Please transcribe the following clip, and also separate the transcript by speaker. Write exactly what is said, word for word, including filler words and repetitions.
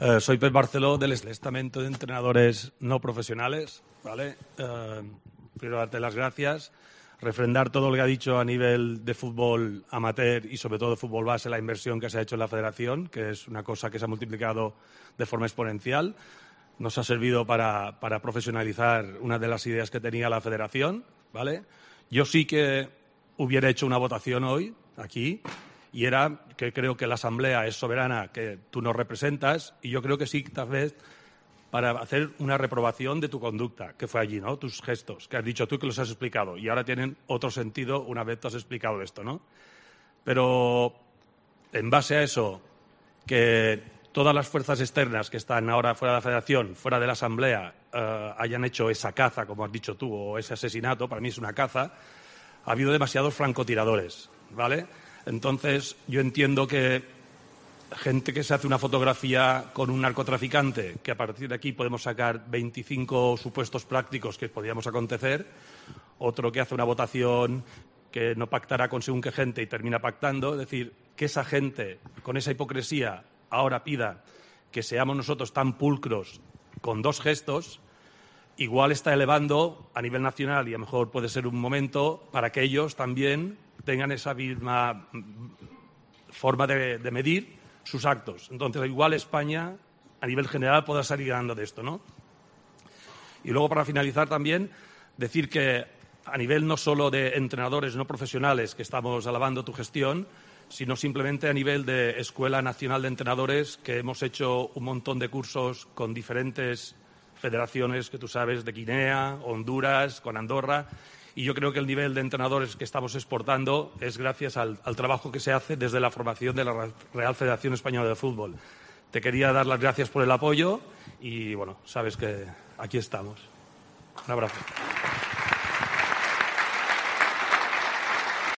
Speaker 1: Eh, soy Pep Barceló del Estamento de Entrenadores No Profesionales, ¿vale? Eh, quiero darte las gracias, refrendar todo lo que ha dicho a nivel de fútbol amateur y sobre todo de fútbol base, la inversión que se ha hecho en la federación, que es una cosa que se ha multiplicado de forma exponencial. Nos ha servido para, para profesionalizar una de las ideas que tenía la federación, ¿vale? Yo sí que hubiera hecho una votación hoy, aquí, y era que creo que la Asamblea es soberana, que tú nos representas, y yo creo que sí, tal vez, para hacer una reprobación de tu conducta, que fue allí, ¿no? Tus gestos, que has dicho tú que los has explicado, y ahora tienen otro sentido una vez tú has explicado esto, ¿no? Pero, en base a eso, que todas las fuerzas externas que están ahora fuera de la Federación, fuera de la Asamblea, eh, hayan hecho esa caza, como has dicho tú, o ese asesinato, para mí es una caza, ha habido demasiados francotiradores, ¿vale? Entonces, yo entiendo que gente que se hace una fotografía con un narcotraficante, que a partir de aquí podemos sacar veinticinco supuestos prácticos que podríamos acontecer, otro que hace una votación que no pactará con según qué gente y termina pactando, es decir, que esa gente, con esa hipocresía, ahora pida que seamos nosotros tan pulcros con dos gestos, igual está elevando a nivel nacional y a lo mejor puede ser un momento para que ellos también tengan esa misma forma de, de medir sus actos. Entonces, igual España, a nivel general, podrá salir ganando de esto, ¿no? Y luego, para finalizar también, decir que a nivel no solo de entrenadores no profesionales, que estamos alabando tu gestión, sino simplemente a nivel de Escuela Nacional de Entrenadores, que hemos hecho un montón de cursos con diferentes federaciones que tú sabes, de Guinea, Honduras, con Andorra, y yo creo que el nivel de entrenadores que estamos exportando es gracias al, al trabajo que se hace desde la formación de la Real Federación Española de Fútbol. Te quería dar las gracias por el apoyo y, bueno, sabes que aquí estamos. Un abrazo.